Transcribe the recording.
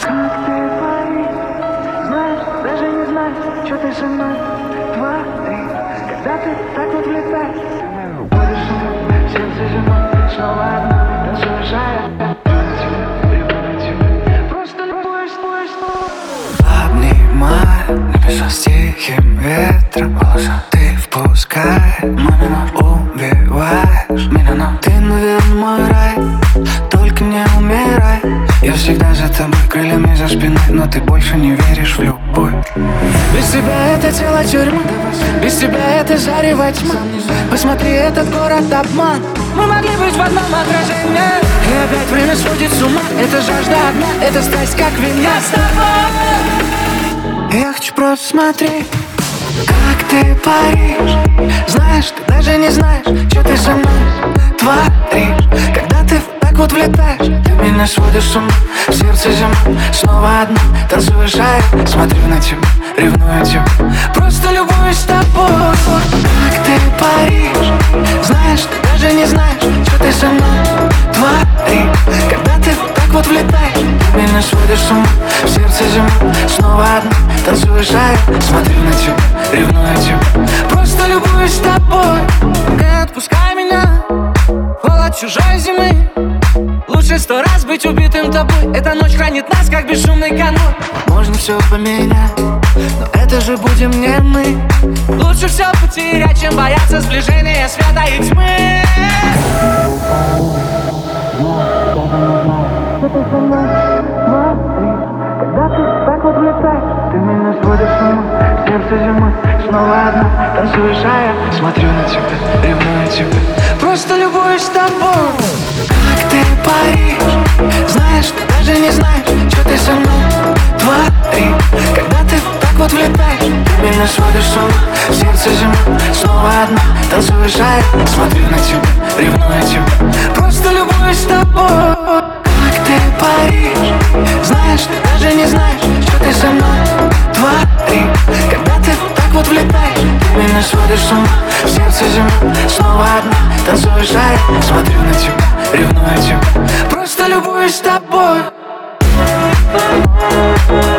Как ты паришь, знаешь, даже не знаешь, что ты со мной творишь. Когда ты так вот влетаешь, ходишь со мной, сердце зимой, снова одна, танцуешь, просто любуюсь. Обнимай небеса с тихим ветром, волосы ты впускай, мамина убиваешь меня, но ты, наверное, мой рай. Только не умирай, я всегда за тобой, крыльями за спиной, но ты больше не веришь в любовь. Без тебя это тело тюрьма, без тебя это зарево тьма. Посмотри, этот город обман, мы могли быть в одном отражении. И опять время сводит с ума, это жажда одна, это страсть как вина. Я с тобой. Я хочу просто смотреть, как ты паришь. Знаешь, ты даже не знаешь, что ты со мной творишь. Когда ты так вот влетаешь, ты меня сводишь с ума. В сердце зима, снова одна, танцуешь, а я смотрю на тебя, ревную тебя, просто любуюсь тобой. Как ты паришь, знаешь, ты даже не знаешь, что ты со мной творишь. Когда ты так вот влетаешь, ты меня сводишь с ума. В сердце зима, снова одна, танцуешь, а я смотрю на тебя, ревную тебя, просто любуюсь тобой. Не отпускай меня, холод чужой зимы. Лучше 100 раз быть убитым тобой. Эта ночь хранит нас, как бесшумный конвой. Можно все поменять, но это же будем не мы. Лучше все потерять, чем бояться сближения света и тьмы. Когда ты так вот влетаешь, ты меня сводишь с ума. Сердце зимой, снова одна, танцуешь, а я смотрю на тебя, ревную тебя, просто любуюсь тобой. Как ты паришь, знаешь, ты даже не знаешь, что ты со мной творишь. Когда ты так вот влетаешь, ты меня сводишь с ума. В сердце зима, снова одна, танцуешь, а я смотрю на тебя, ревную тебя, просто любуюсь тобой. Как ты паришь, знаешь, ты даже не знаешь, что ты со мной творишь. Когда ты так вот влетаешь, ты меня сводишь с ума. В сердце зима, снова одна, танцуешь, а я смотрю на тебя, ревную тебя, просто любуюсь тобой.